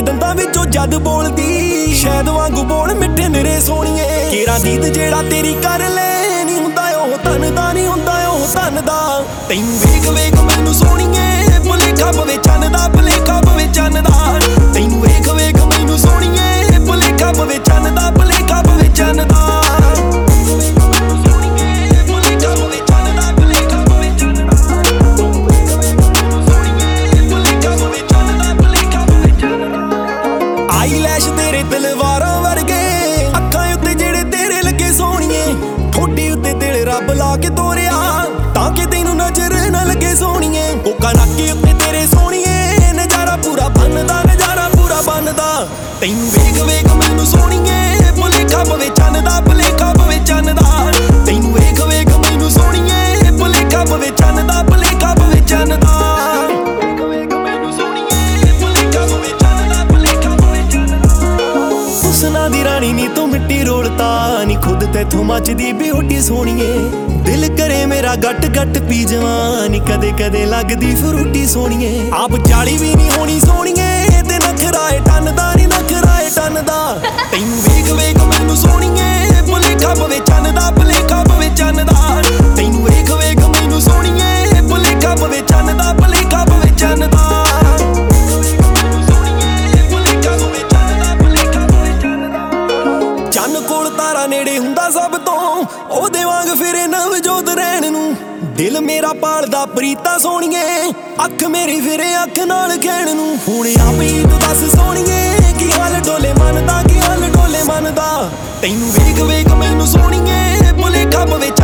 ਦੰਦਾਂ ਵਿੱਚੋਂ ਜਦ ਬੋਲਦੀ ਸ਼ਾਇਦ ਵਾਂਗੂ ਬੋਲ ਮਿੱਠੇ ਨਿਰੇ ਸੋਹਣੀਏ। ਕੇਰਾ ਦੀਦ ਜਿਹੜਾ ਤੇਰੀ ਕਰ ਲੈ ਨਹੀਂ ਹੁੰਦਾ ਉਹ ਧਨ ਦਾ, ਨਹੀਂ ਹੁੰਦਾ ਉਹ ਧਨ ਦਾ। ਤੈਨੂੰ ਵੇਖ ਵੇਖ ਮੈਨੂੰ ਸੋਹਣੀਏ ਭੁਲੇਖਾ ਪਵੇ ਚੰਨ ਦਾ, ਭੁਲੇਖਾ ਪਵੇ ਚੰਨ ਦਾ। ਤੈਨੂੰ ਵੇਖ ਵੇਖ ਮੈਨੂੰ ਸੋਹਣੀਏ ਭੁਲੇਖਾ ਪਵੇ ਚੰਨ ਦਾ, ਭੁਲੇਖਾ ਪਵੇ ਚੰਨ ਦਾ। ਆਈਲੈਸ਼ ਤੇਰੇ ਤਲਵਾਰਾਂ ਵਰਗੇ ਅੱਖਾਂ ਉੱਤੇ ਜਿਹੜੇ ਤੇਰੇ ਲੱਗੇ ਸੋਹਣੀਏ। ਠੋਡੀ ਉੱਤੇ ਦਿਲ ਰੱਬ ਲਾ ਕੇ ਤੋਰਿਆ ਤਾਂ ਕਿ ਤੈਨੂੰ ਨਜ਼ਰ ਨਾ ਲੱਗੇ ਸੋਹਣੀਏ। ਕੋਕਾ ਨਾਕੇ ਉੱਤੇ ਤੇਰੇ ਸੋਹਣੀਏ ਨਜ਼ਾਰਾ ਪੂਰਾ ਬਣਦਾ, ਨਜ਼ਾਰਾ ਪੂਰਾ ਬਣਦਾ। ਤੈਨੂੰ ਵੇਖ ਵੇਖ ਮੈਨੂੰ ਸੋਹਣੀਏ ਭੁਲੇਖਾ ਪਵੇ ਚੰਨ ਦਾ, ਭੁਲੇਖਾ ਪਵੇ ਚੰਨ ਦਾ। ਤੈਨੂੰ ਵੇਖ ਵੇਖ ਮੈਨੂੰ ਸੋਹਣੀਏ ਭੁਲੇਖਾ ਪਵੇ ਚੰਨ ਦਾ, ਭੁਲੇਖਾ ਪਵੇ ਚੰਨ ਦਾ। ਹੁਸਨਾਂ ਦੀ ਰਾਣੀ ਨੀ ਤੂੰ ਮਿੱਟੀ ਰੋਲਤਾ ਨੀ ਖੁਦ ਤੇਥੋਂ ਮੱਚਦੀ ਬਿਊਟੀ ਸੋਹਣੀਏ। ਦਿਲ ਕਰੇ ਮੇਰਾ ਗੱਟ ਗੱਟ ਪੀ ਜਾਵਾਂ ਨੀ ਕਦੇ ਕਦੇ ਲੱਗਦੀ ਫਰੂਟੀ ਸੋਹਣੀਏ। ਆਪ ਜਾਲੀ ਵੀ ਨਹੀਂ ਹੋਣੀ ਸੋਹਣੀਏ ਤੇ ਨਖਰਾ ਏ ਟੰਨ ਦਾ, ਨੀ ਨਖਰਾ ਏ ਟੰਨ ਦਾ। ਤੈਨੂੰ ਵੇਖ ਵੇਖ ਮੈਨੂੰ ਸੋਹਣੀਏ ਭੁਲੇਖਾ ਪਵੇ ਚੰਨ ਦਾ, ਭੁਲੇਖਾ ਪਵੇ ਚੰਨ ਦਾ। ਤੈਨੂੰ ਵੇਖ ਵੇਖ ਮੈਨੂੰ ਸੋਹਣੀਏ ਭੁਲੇਖਾ ਪਵੇ ਚੰਨ ਦਾ, ਭੁਲੇਖਾ ਪਵੇ ਚੰਨ ਦਾ। ਚੰਨ ਕੋਲ ਤਾਰਾ ਨੇੜੇ ਹੁੰਦਾ ਸਭ ਤੋਂ ਉਹਦੇ ਵਾਂਗ ਫਿਰੇ ਨਵਜੋਤ ਰਹਿਣ ਨੂੰ। ਦਿਲ ਮੇਰਾ ਪਾਲਦਾ ਪ੍ਰੀਤਾ ਸੋਹਣੀਏ ਅੱਖ ਮੇਰੀ ਫਿਰੇ ਅੱਖ ਨਾਲ ਖੈਣ ਨੂੰ। ਹੁਣ ਆਪ ਹੀ ਤੂੰ ਦੱਸ ਸੋਹਣੀਏ ਕੀ ਹਾਲ ਡੋਲੇ ਮਨ ਦਾ, ਕੀ ਹਾਲ ਡੋਲੇ ਮਨ ਦਾ। ਤੈਨੂੰ ਵੇਖ ਵੇਖ ਮੈਨੂੰ ਸੋਹਣੀਏ ਭੁਲੇਖਾ ਪਵੇ